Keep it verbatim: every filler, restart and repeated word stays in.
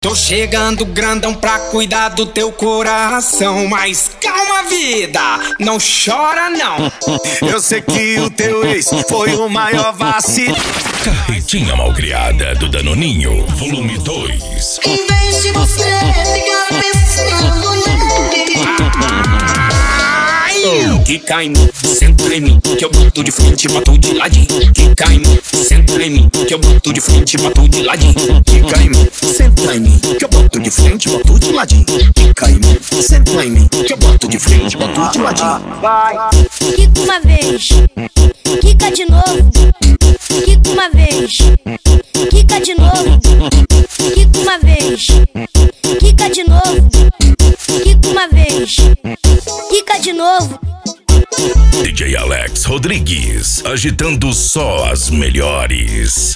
Tô chegando grandão pra cuidar do teu coração, mas calma, vida, não chora não. Eu sei que o teu ex foi o maior vacilo. Carretinha Malcriada do Danoninho, volume dois. Em vez de você ficar pensando nele, Quica em mim, senta em mim, que eu boto de frente, bato de ladinho. Quica em mim, senta em mim, que eu boto de frente, bato de ladinho. Quica em mim, senta em mim, que eu boto de frente, boto de ladinho. Quica em mim, senta em mim, que eu boto de frente, boto de ladinho. Quica uma vez, quica de novo. Quica uma vez, quica de novo. Quica uma vez, quica de novo. Quica uma vez, quica de novo. D J Alex Rodrigues, agitando só as melhores.